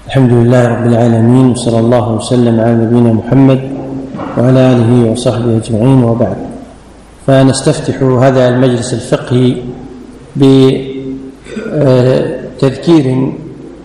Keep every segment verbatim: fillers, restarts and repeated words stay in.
الحمد لله رب العالمين، وصلى الله وسلم على نبينا محمد وعلى آله وصحبه أجمعين، وبعد. فنستفتح هذا المجلس الفقهي بتذكير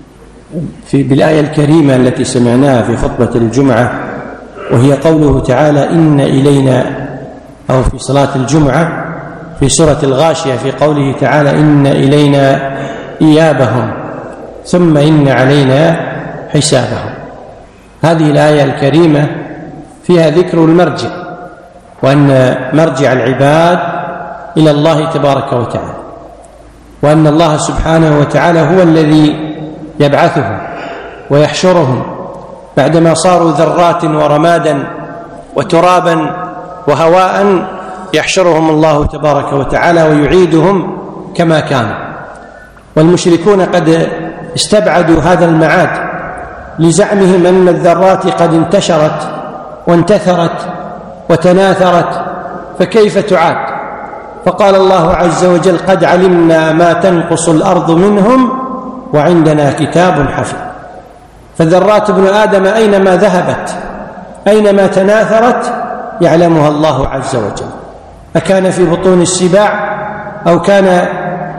في بالآية الكريمة التي سمعناها في خطبة الجمعة، وهي قوله تعالى: إن إلينا، أو في صلاة الجمعة في سورة الغاشية في قوله تعالى: إن إلينا إيابهم ثم إن علينا حسابهم. هذه الآية الكريمة فيها ذكر المرجع، وأن مرجع العباد إلى الله تبارك وتعالى، وأن الله سبحانه وتعالى هو الذي يبعثهم ويحشرهم بعدما صاروا ذرات ورمادا وترابا وهواء، يحشرهم الله تبارك وتعالى ويعيدهم كما كانوا. والمشركون قد استبعدوا هذا المعاد لزعمهم أن الذرات قد انتشرت وانتثرت وتناثرت، فكيف تعاد؟ فقال الله عز وجل: قد علمنا ما تنقص الأرض منهم وعندنا كتاب حفيظ. فذرات ابن آدم أينما ذهبت، أينما تناثرت، يعلمها الله عز وجل، أكان في بطون السباع، أو كان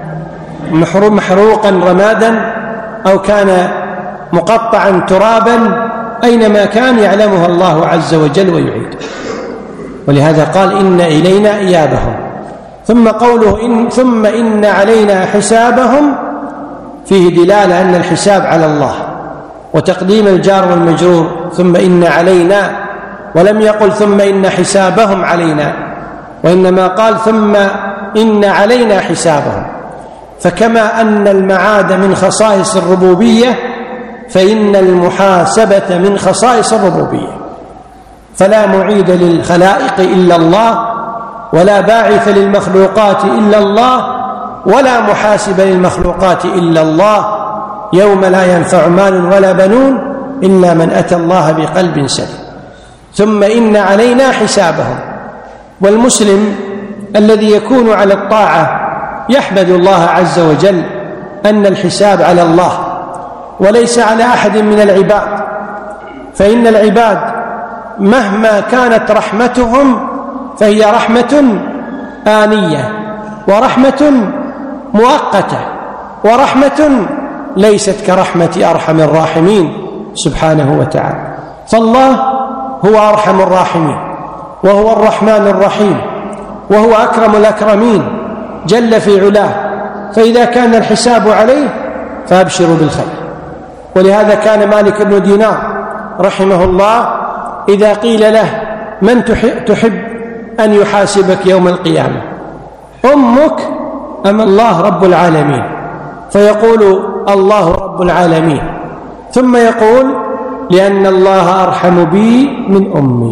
محروقا رمادا، أو كان مقطعا ترابا، أينما كان يعلمها الله عز وجل ويعيده. ولهذا قال: إن إلينا إيابهم. ثم قوله إن ثم إن علينا حسابهم فيه دلالة أن الحساب على الله، وتقديم الجار والمجرور ثم إن علينا، ولم يقل ثم إن حسابهم علينا، وإنما قال ثم إن علينا حسابهم. فكما أن المعاد من خصائص الربوبية، فإن المحاسبة من خصائص الربوبية، فلا معيد للخلائق إلا الله، ولا باعث للمخلوقات إلا الله، ولا محاسب للمخلوقات إلا الله، يوم لا ينفع مال ولا بنون إلا من أتى الله بقلب سليم. ثم إن علينا حسابهم. والمسلم الذي يكون على الطاعة يحمد الله عز وجل أن الحساب على الله وليس على أحد من العباد، فإن العباد مهما كانت رحمتهم فهي رحمة آنية، ورحمة مؤقتة، ورحمة ليست كرحمة أرحم الراحمين سبحانه وتعالى. فالله هو أرحم الراحمين، وهو الرحمن الرحيم، وهو أكرم الأكرمين جل في علاه. فإذا كان الحساب عليه فأبشروا بالخير. ولهذا كان مالك بن دينار رحمه الله إذا قيل له: من تحب أن يحاسبك يوم القيامة، أمك أم الله رب العالمين؟ فيقول: الله رب العالمين. ثم يقول: لأن الله أرحم بي من أمي.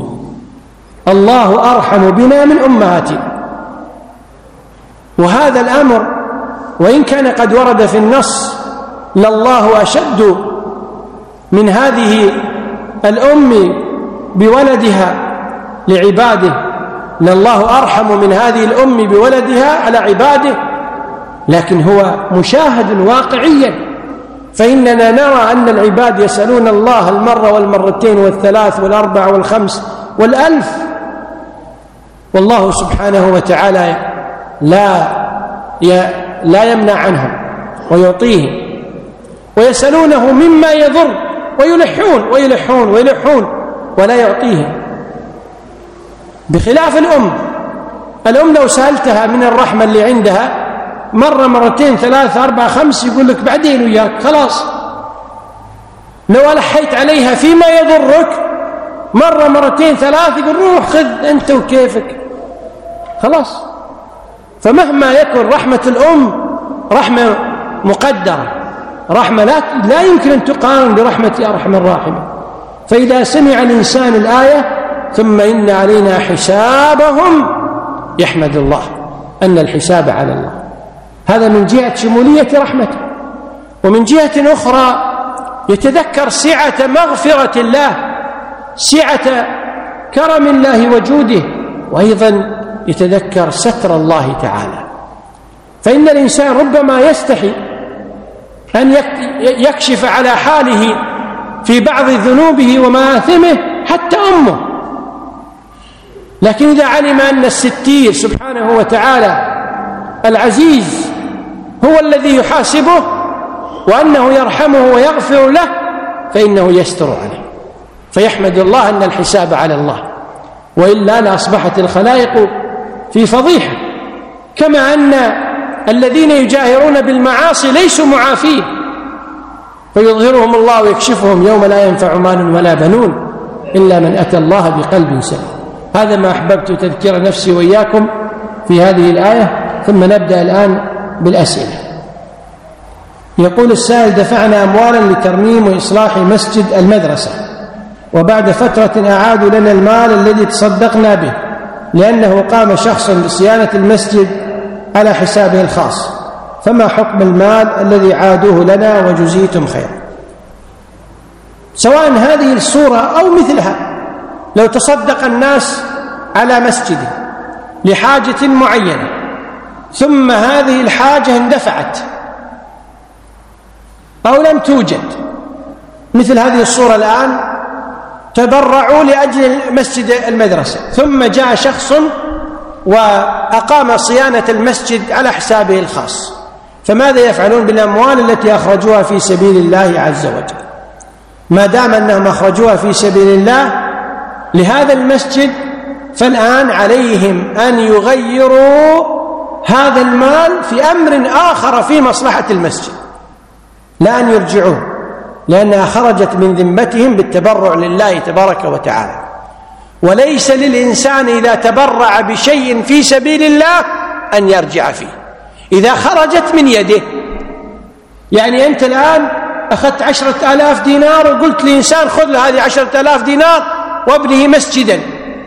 الله أرحم بنا من أمهاتنا. وهذا الأمر وإن كان قد ورد في النص لله أشد من هذه الأم بولدها لعباده، لله أرحم من هذه الأم بولدها على عباده، لكن هو مشاهد واقعيا. فإننا نرى أن العباد يسألون الله المرة والمرتين والثلاث والأربع والخمس والألف، والله سبحانه وتعالى لا لا يمنع عنهم ويعطيهم، ويسألونه مما يضر ويلحون ويلحون ويلحون ولا يعطيهم، بخلاف الأم. الأم لو سألتها من الرحمة اللي عندها مرة مرتين ثلاثة أربعة خمس يقول لك بعدين وياك، خلاص. لو ألحيت عليها فيما يضرك مرة مرتين ثلاث يقول روح خذ أنت وكيفك، خلاص. فمهما يكن رحمة الأم رحمة مقدرة، رحمة لا, لا يمكن أن تقارن برحمة أرحم الراحمين. فإذا سمع الإنسان الآية ثم إن علينا حسابهم يحمد الله أن الحساب على الله. هذا من جهة شمولية رحمته. ومن جهة أخرى يتذكر سعة مغفرة الله، سعة كرم الله وجوده، وأيضا يتذكر ستر الله تعالى. فإن الإنسان ربما يستحي أن يكشف على حاله في بعض ذنوبه ومآثمه حتى أمه. لكن إذا علم أن الستير سبحانه وتعالى العزيز هو الذي يحاسبه وأنه يرحمه ويغفر له فإنه يستر عليه، فيحمد الله أن الحساب على الله، وإلا لأصبحت الخلائق في فضيحة. كما أن الذين يجاهرون بالمعاصي ليسوا معافين، فيظهرهم الله ويكشفهم يوم لا ينفع مال ولا بنون إلا من أتى الله بقلب سليم. هذا ما أحببت تذكير نفسي وإياكم في هذه الآية، ثم نبدأ الآن بالأسئلة. يقول السائل: دفعنا أموالا لترميم وإصلاح مسجد المدرسة، وبعد فترة أعادوا لنا المال الذي تصدقنا به لأنه قام شخص بصيانة المسجد على حسابه الخاص، فما حكم المال الذي عادوه لنا وجزيتم خير؟ سواء هذه الصورة أو مثلها، لو تصدق الناس على مسجد لحاجة معينة ثم هذه الحاجة اندفعت أو لم توجد، مثل هذه الصورة الآن، تبرعوا لأجل مسجد المدرسة ثم جاء شخص وأقام صيانة المسجد على حسابه الخاص، فماذا يفعلون بالأموال التي أخرجوها في سبيل الله عز وجل؟ ما دام أنهم أخرجوها في سبيل الله لهذا المسجد، فالآن عليهم أن يغيروا هذا المال في أمر آخر في مصلحة المسجد، لا أن يرجعوه، لأنها خرجت من ذمتهم بالتبرع لله تبارك وتعالى. وليس للإنسان إذا تبرع بشيء في سبيل الله أن يرجع فيه إذا خرجت من يده. يعني أنت الآن أخذت عشرة آلاف دينار وقلت لإنسان: خذ له هذه عشرة آلاف دينار وابنه مسجدا،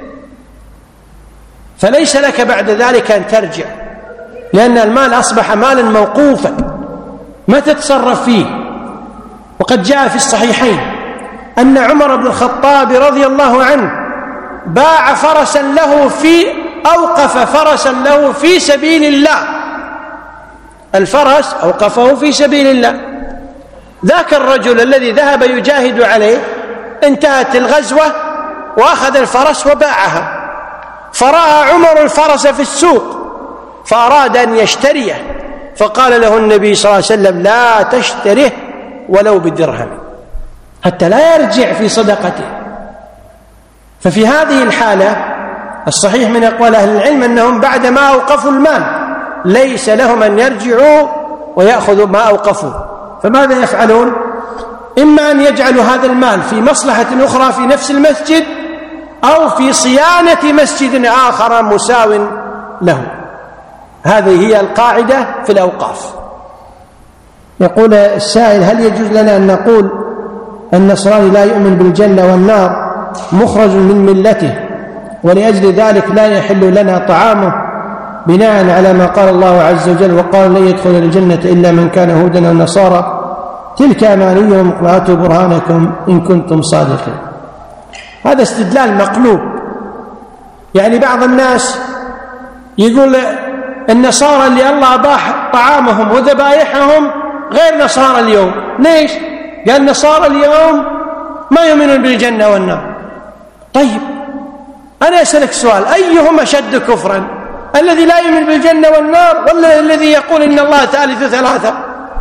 فليس لك بعد ذلك أن ترجع، لأن المال أصبح مالا موقوفا ما تتصرف فيه. وقد جاء في الصحيحين أن عمر بن الخطاب رضي الله عنه باع فرسا له في أوقف فرسا له في سبيل الله، الفرس أوقفه في سبيل الله. ذاك الرجل الذي ذهب يجاهد عليه انتهت الغزوة وأخذ الفرس وباعها، فرأى عمر الفرس في السوق فأراد أن يشتريه، فقال له النبي صلى الله عليه وسلم: لا تشتره ولو بدرهم، حتى لا يرجع في صدقته. ففي هذه الحالة الصحيح من أقوال أهل العلم أنهم بعدما أوقفوا المال ليس لهم أن يرجعوا ويأخذوا ما أوقفوا، فماذا يفعلون؟ إما أن يجعلوا هذا المال في مصلحة أخرى في نفس المسجد، أو في صيانة مسجد آخر مساو له. هذه هي القاعدة في الأوقاف. يقول السائل: هل يجوز لنا أن نقول النصراني لا يؤمن بالجنة والنار مخرج من ملته ولأجل ذلك لا يحل لنا طعامه بناء على ما قال الله عز وجل: وقال لن يدخل الجنة إلا من كان هودا أو نصارى تلك أمانيهم وآتوا برهانكم إن كنتم صادقين؟ هذا استدلال مقلوب. يعني بعض الناس يقول النصارى اللي الله أباح طعامهم وذبائحهم غير نصارى اليوم. ليش؟ قال النصارى اليوم ما يؤمنون بالجنة والنار. طيب أنا أسألك سؤال: أيهم أشد كفرا، الذي لا يؤمن بالجنة والنار ولا الذي يقول إن الله ثالث ثلاثة؟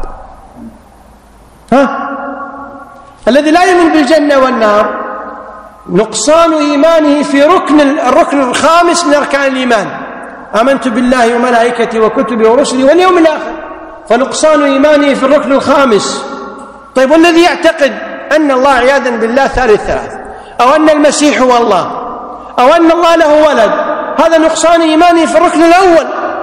ها؟ الذي لا يؤمن بالجنة والنار نقصان إيمانه في ركن الركن الخامس من أركان الإيمان: آمنت بالله وملائكته وكتبه ورسله واليوم الآخر، فنقصان إيمانه في الركن الخامس. طيب والذي يعتقد أن الله عياذا بالله ثالث ثلاث، أو أن المسيح هو الله، أو أن الله له ولد، هذا نقصان إيمانه في الركن الأول،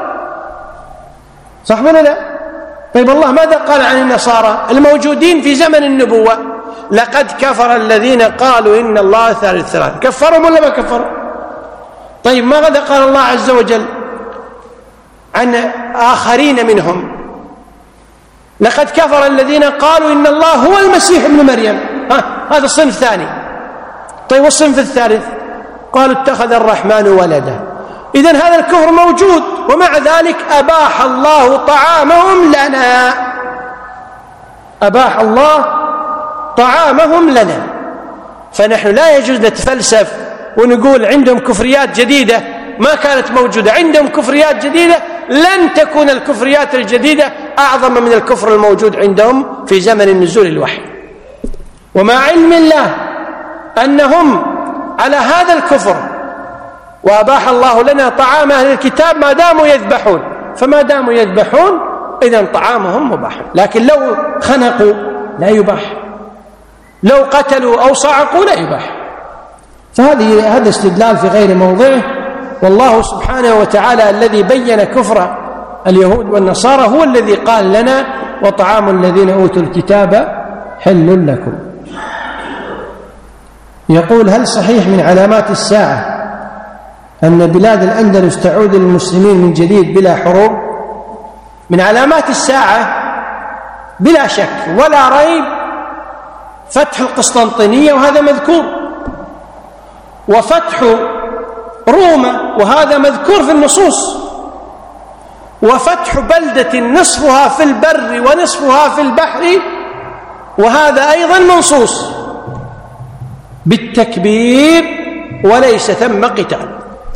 صح ولا لا؟ طيب الله ماذا قال عن النصارى الموجودين في زمن النبوة؟ لقد كفر الذين قالوا إن الله ثالث ثلاث. كفرهم ولا ما كفروا؟ طيب ماذا قال الله عز وجل عن آخرين منهم؟ لقد كفر الذين قالوا إن الله هو المسيح ابن مريم. ها، هذا الصنف الثاني. طيب والصنف الثالث؟ قالوا اتخذ الرحمن ولدا. إذن هذا الكفر موجود، ومع ذلك أباح الله طعامهم لنا. أباح الله طعامهم لنا. فنحن لا يجوز نتفلسف ونقول عندهم كفريات جديدة ما كانت موجودة، عندهم كفريات جديدة، لن تكون الكفريات الجديدة أعظم من الكفر الموجود عندهم في زمن النزول الوحي. ومع علم الله أنهم على هذا الكفر وأباح الله لنا طعام أهل الكتاب ما داموا يذبحون، فما داموا يذبحون إذن طعامهم مباح، لكن لو خنقوا لا يباح، لو قتلوا أو صعقوا لا يباح. فهذه هذا استدلال في غير موضعه. والله سبحانه وتعالى الذي بين كفر اليهود والنصارى هو الذي قال لنا وطعام الذين أوتوا الكتاب حل لكم. يقول: هل صحيح من علامات الساعة أن بلاد الأندلس تعود للمسلمين من جديد بلا حروب؟ من علامات الساعة بلا شك ولا ريب فتح القسطنطينية وهذا مذكور، وفتح روما وهذا مذكور في النصوص، وفتح بلدة نصفها في البر ونصفها في البحر وهذا أيضا منصوص بالتكبير وليس ثم قتال.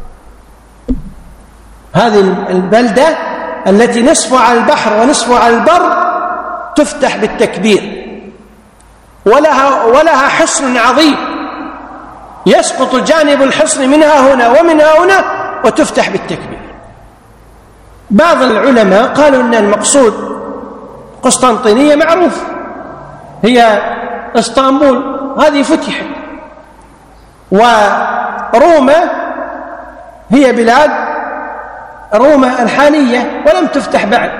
هذه البلدة التي نصفها على البحر ونصفها على البر تفتح بالتكبير، ولها, ولها حصن عظيم يسقط جانب الحصن منها هنا ومنها هنا وتفتح بالتكبير. بعض العلماء قالوا أن المقصود قسطنطينية معروف هي اسطنبول، هذه فتحت، وروما هي بلاد روما الحالية ولم تفتح بعد،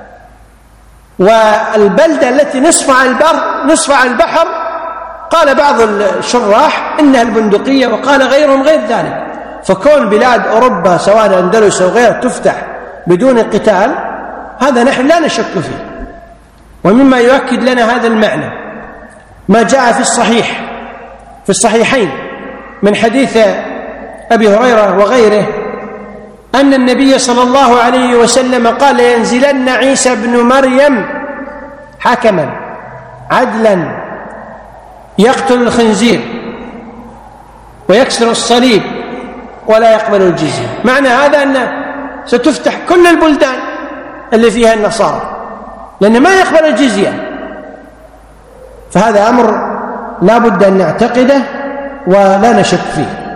والبلدة التي نصف على البر نصف على البحر قال بعض الشراح إنها البندقية وقال غيرهم غير ذلك. فكون بلاد أوروبا سواء الأندلس أو غيرها تفتح بدون قتال هذا نحن لا نشك فيه. ومما يؤكد لنا هذا المعنى ما جاء في الصحيح في الصحيحين من حديث أبي هريرة وغيره أن النبي صلى الله عليه وسلم قال: ينزلن عيسى بن مريم حكما عدلا يقتل الخنزير ويكسر الصليب ولا يقبل الجزية. معنى هذا أن ستفتح كل البلدان اللي فيها النصارى لأن ما يقبل الجزية. فهذا أمر لا بد أن نعتقده ولا نشك فيه.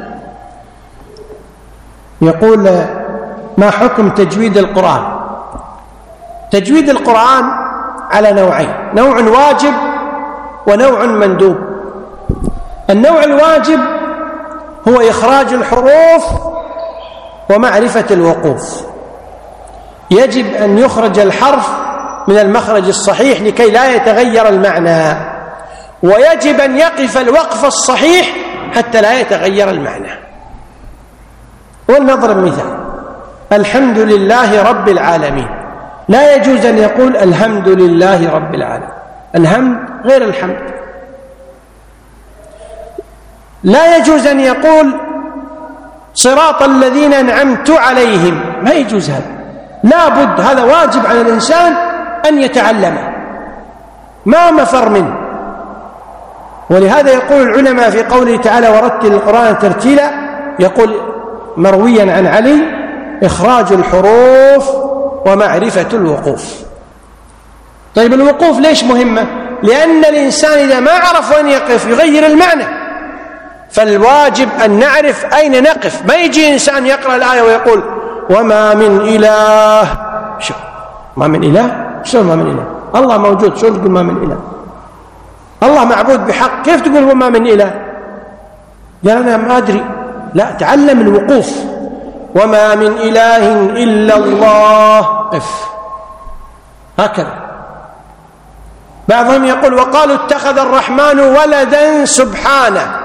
يقول: ما حكم تجويد القرآن؟ تجويد القرآن على نوعين: نوع واجب ونوع مندوب. النوع الواجب هو إخراج الحروف ومعرفة الوقوف، يجب أن يخرج الحرف من المخرج الصحيح لكي لا يتغير المعنى، ويجب أن يقف الوقف الصحيح حتى لا يتغير المعنى. ولنضرب مثال: الحمد لله رب العالمين، لا يجوز أن يقول الحمد لله رب العالمين، الحمد غير الحمد. لا يجوز أن يقول صراط الذين أنعمت عليهم، ما يجوز هذا، لا بد، هذا واجب على الإنسان أن يتعلمه ما مفر منه. ولهذا يقول العلماء في قوله تعالى: ورتل القرآن ترتيلا، يقول مرويا عن علي: إخراج الحروف ومعرفة الوقوف. طيب الوقوف ليش مهمة؟ لأن الإنسان إذا ما عرف وين يقف يغير المعنى، فالواجب أن نعرف أين نقف. ما يجي إنسان يقرأ الآية ويقول وما من إله، شو ما من إله؟ شو ما من إله؟ الله موجود، شو تقول ما من إله؟ الله معبود بحق، كيف تقول وما من إله؟ قال أنا ما أدري. لا، تعلم الوقوف. وما من إله إلا الله، قف هكذا. بعضهم يقول وقالوا اتخذ الرحمن ولدا سبحانه،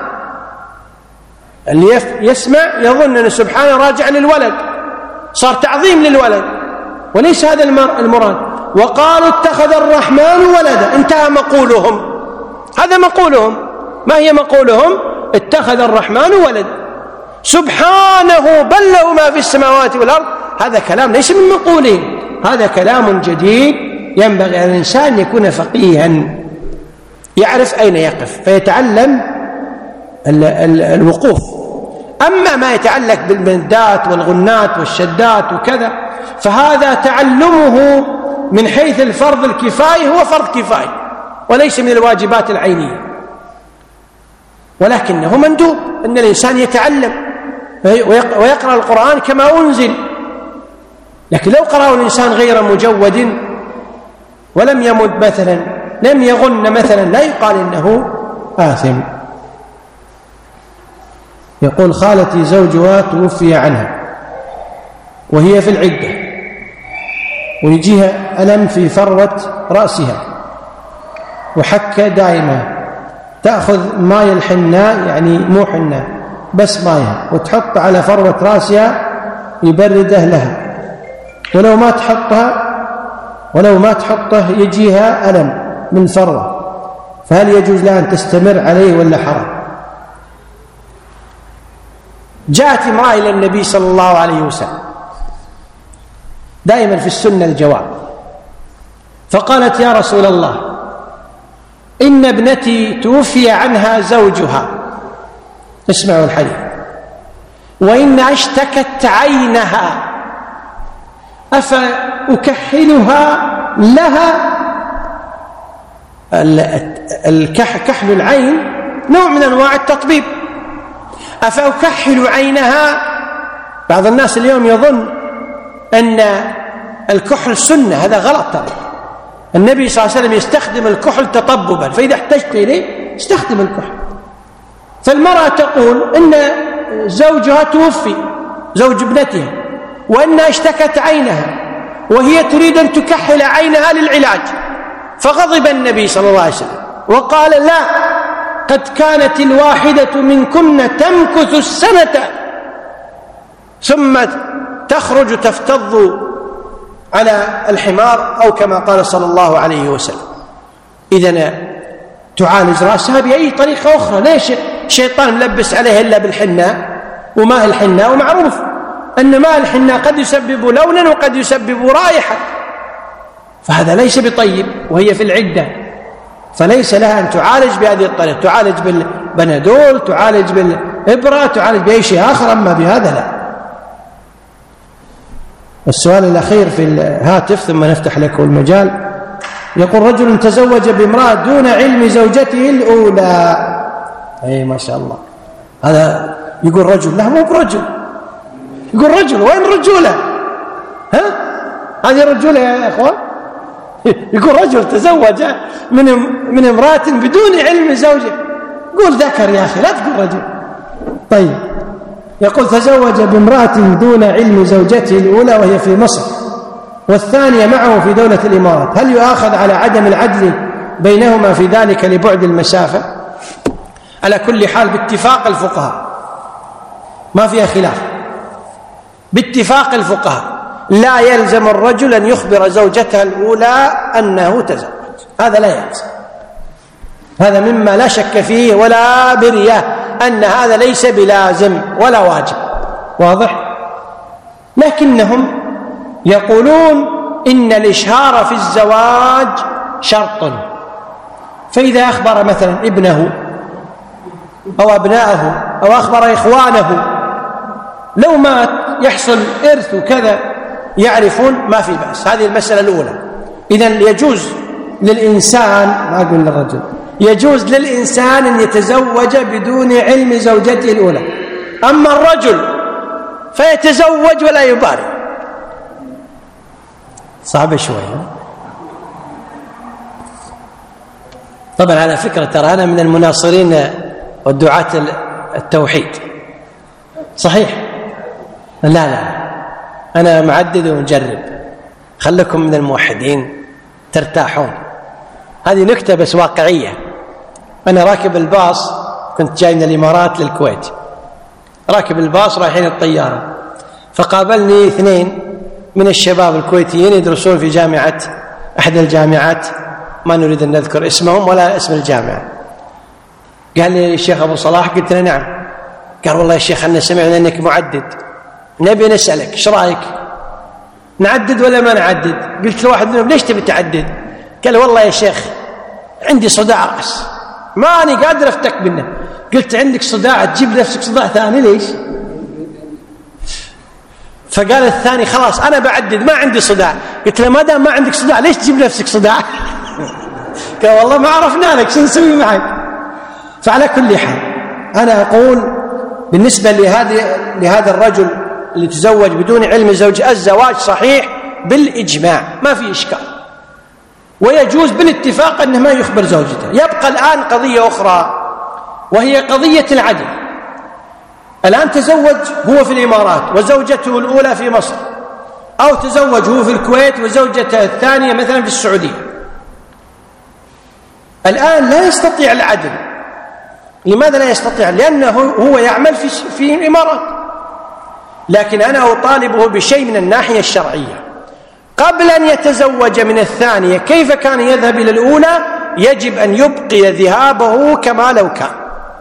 اللي يسمع يظن أن سبحانه راجع للولد، صار تعظيم للولد، وليس هذا المراد. وقالوا اتخذ الرحمن ولدا، انتهى مقولهم، هذا مقولهم. ما هي مقولهم؟ اتخذ الرحمن ولدا سبحانه بل له ما في السماوات والأرض. هذا كلام ليس من مقولهم، هذا كلام جديد. ينبغي على الإنسان يكون فقيها، يعرف أين يقف فيتعلم ال ال الوقوف. أما ما يتعلق بالمدات والغنات والشدات وكذا فهذا تعلمه من حيث الفرض الكفاية هو فرض كفاية وليس من الواجبات العينية، ولكنه مندوب أن الإنسان يتعلم ويقرأ القرآن كما أنزل. لكن لو قرأه الإنسان غير مجود ولم يمد مثلا لم يغن مثلا لا يقال إنه آثم. يقول خالتي زوجها توفي عنها وهي في العدة ويجيها ألم في فروة رأسها وحكة دائمة، تأخذ ماء الحناء يعني مو حناء بس ماء وتحط على فروة رأسها يبرده لها، ولو ما تحطها ولو ما تحطه يجيها ألم من فروة، فهل يجوز لها أن تستمر عليه ولا حرام؟ جاءت امرأة إلى النبي صلى الله عليه وسلم دائما في السنة الجواب، فقالت يا رسول الله إن ابنتي توفي عنها زوجها، اسمعوا الحديث، وإن اشتكت عينها أفأكحلها لها؟ كحل العين نوع من أنواع التطبيب، أفأكحل عينها؟ بعض الناس اليوم يظن أن الكحل سنة، هذا غلط ترى. النبي صلى الله عليه وسلم يستخدم الكحل تطببا، فإذا احتجت إليه استخدم الكحل. فالمرأة تقول إن زوجها توفي زوج ابنتها وأنها اشتكت عينها وهي تريد أن تكحل عينها للعلاج، فغضب النبي صلى الله عليه وسلم وقال لا، قد كانت الواحدة منكن تمكث السنة ثم تخرج تفتض على الحمار أو كما قال صلى الله عليه وسلم. إذن تعالج رأسها بأي طريقة أخرى. ليش الشيطان ملبس عليها إلا بالحناء وماء الحناء؟ ومعروف أن ماء الحناء قد يسبب لونا وقد يسبب رائحة، فهذا ليس بطيب وهي في العدة، فليس لها أن تعالج بهذه الطريقة، تعالج بالبنادول، تعالج بالإبرة، تعالج بأي شيء آخر، أما بهذا لا. السؤال الأخير في الهاتف ثم نفتح لكم المجال. يقول رجل تزوج بامرأة دون علم زوجته الأولى. أي ما شاء الله، هذا يقول رجل، لا مو برجل، يقول رجل، وين رجولة؟ ها؟ هذه رجولة يا إخوان؟ يقول رجل تزوج من من امرأة بدون علم زوجه. قول ذكر يا أخي، لا تقول رجل. طيب، يقول تزوج بامرأة دون علم زوجته الأولى وهي في مصر والثانية معه في دولة الإمارات، هل يؤاخذ على عدم العدل بينهما في ذلك لبعد المسافة؟ على كل حال باتفاق الفقهاء ما فيها خلاف، باتفاق الفقهاء لا يلزم الرجل أن يخبر زوجته الأولى أنه تزوج، هذا لا يلزم، هذا مما لا شك فيه ولا برية أن هذا ليس بلازم ولا واجب، واضح؟ لكنهم يقولون إن الإشهار في الزواج شرط، فإذا أخبر مثلا ابنه أو أبناءه أو أخبر إخوانه لو مات يحصل إرث وكذا يعرفون ما في بأس. هذه المسألة الأولى. إذن يجوز للإنسان، ما أقول للرجل، يجوز للإنسان أن يتزوج بدون علم زوجته الأولى. أما الرجل فيتزوج ولا يبارك، صعب شوية. طبعا على فكرة ترى أنا من المناصرين والدعاة التوحيد، صحيح؟ لا لا، أنا معدد ومجرب، خلكم من الموحدين ترتاحون. هذه نكتة بس واقعية. أنا راكب الباص، كنت جاي من الإمارات للكويت، راكب الباص رايحين الطيارة، فقابلني اثنين من الشباب الكويتيين يدرسون في جامعة أحد الجامعات، ما نريد أن نذكر اسمهم ولا اسم الجامعة. قال لي الشيخ أبو صلاح، قلت له نعم. قال والله يا شيخ أنا سمعنا أنك معدد، نبي نسألك ايش رايك، نعدد ولا ما نعدد؟ قلت له واحد منهم ليش تبي تعدد؟ قال والله يا شيخ عندي صداع رأس ماني قادر أفتك منه. قلت عندك صداع تجيب نفسك صداع ثاني ليش؟ فقال الثاني خلاص أنا بعدد ما عندي صداع. قلت له ما دام ما عندك صداع ليش تجيب نفسك صداع؟ قال والله ما عرفنا لك شو نسوي معك. فعلى كل حال أنا أقول بالنسبة لهذه لهذا الرجل اللي تزوج بدون علم زوجه الزواج صحيح بالإجماع ما في إشكال، ويجوز بالاتفاق أنه ما يخبر زوجته. يبقى الآن قضية أخرى وهي قضية العدل. الآن تزوج هو في الإمارات وزوجته الأولى في مصر، أو تزوج هو في الكويت وزوجته الثانية مثلا في السعودية. الآن لا يستطيع العدل. لماذا لا يستطيع؟ لأنه هو يعمل في في الإمارات، لكن أنا أطالبه بشيء من الناحية الشرعية. قبل أن يتزوج من الثانية كيف كان يذهب إلى الأولى يجب أن يبقي ذهابه كما لو كان.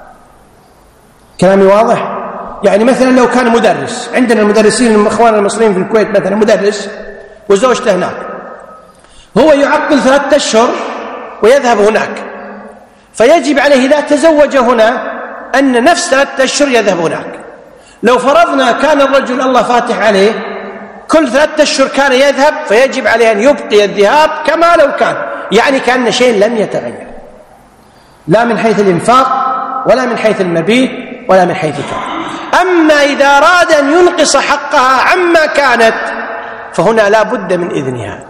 كلامي واضح؟ يعني مثلا لو كان مدرس، عندنا المدرسين الإخوان المصريين في الكويت مثلا مدرس وزوجته هناك، هو يعقل ثلاثة أشهر ويذهب هناك، فيجب عليه إذا تزوج هنا أن نفس ثلاثة أشهر يذهب هناك. لو فرضنا كان الرجل الله فاتح عليه كل ثلاثة أشهر كان يذهب، فيجب عليه أن يبقي الذهاب كما لو كان، يعني كأن شيء لم يتغير، لا من حيث الإنفاق ولا من حيث المبيت ولا من حيث كان. أما إذا أراد أن ينقص حقها عما كانت فهنا لا بد من إذنها،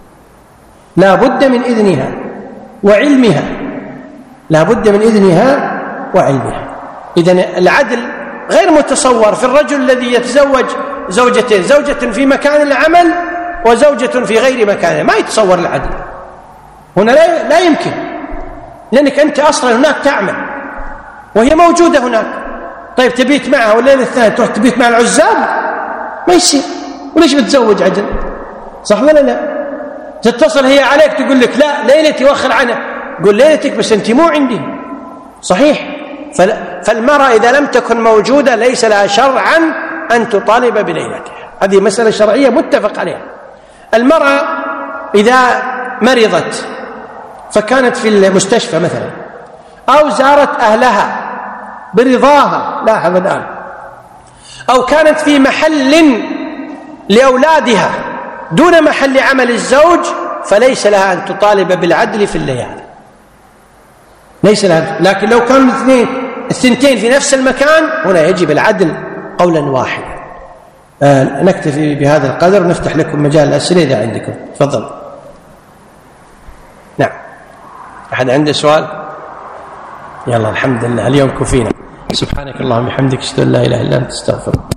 لا بد من إذنها وعلمها، لا بد من إذنها وعلمها. إذن العدل غير متصور في الرجل الذي يتزوج زوجتين، زوجة في مكان العمل وزوجة في غير مكانه، ما يتصور العدل هنا، لا, لا يمكن، لأنك أنت أصلا هناك تعمل وهي موجودة هناك. طيب تبيت معها والليلة الثانية تروح تبيت مع العزاب؟ ما يصير. وليش بتزوج عجل؟ صح ولا لا؟ تتصل هي عليك تقول لك لا ليلتي وخر عنها، قل ليلتك بس أنت مو عندي. صحيح. فالمرأة إذا لم تكن موجودة ليس لها شرعا أن تطالب بليلتها، هذه مسألة شرعية متفق عليها. المرأة إذا مرضت فكانت في المستشفى مثلا أو زارت أهلها برضاها، لاحظ الآن، أو كانت في محل لأولادها دون محل عمل الزوج، فليس لها أن تطالب بالعدل في الليالي، ليس لها. لكن لو كانوا الاثنين الثنتين في نفس المكان هنا يجب العدل قولا واحدا. آه نكتفي بهذا القدر ونفتح لكم مجال الأسئلة إذا عندكم. تفضل. نعم، أحد عنده سؤال؟ يلا الحمد لله اليوم كفينا. سبحانك اللهم وبحمدك، اشهد ان لا اله الا انت، استغفرك.